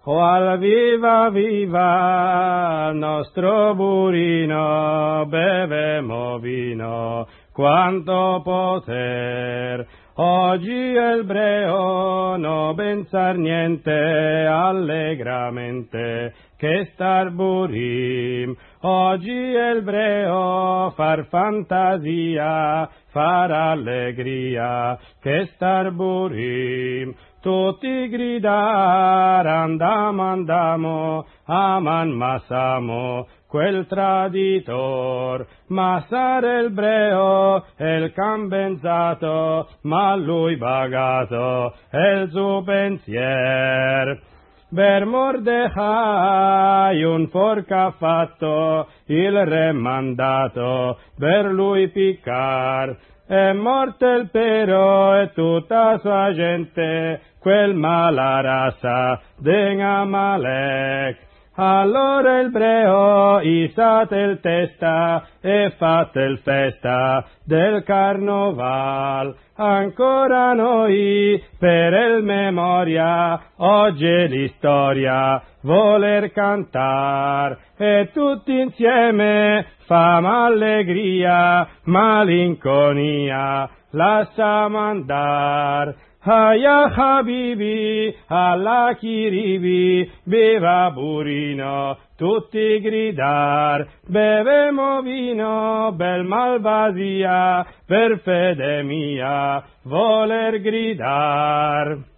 O al viva viva, nostro burino, bevemo vino, quanto poter. Oggi il breo no pensar niente, allegramente, che star burim. Oggi il breo far fantasia, far allegria, che star burim. Tutti gridar, andamo, aman masamo, quel traditor, massar il breo, il cambenzato, ma lui bagato, il suo pensier. Per Mordecai un forca fatto, il re mandato, per lui piccar. È morto il pero e tutta sua gente, quel mala razza d'Amalek. Allora il breo isate il testa e fate il festa del carnoval. Ancora noi per il memoria oggi l'istoria voler cantar e tutti insieme fam allegria, malinconia lasciamo andar. Haya Habibi, alla Kiribi, beva burino, tutti gridar, bevemo vino, bel malvasia, per fede mia, voler gridar.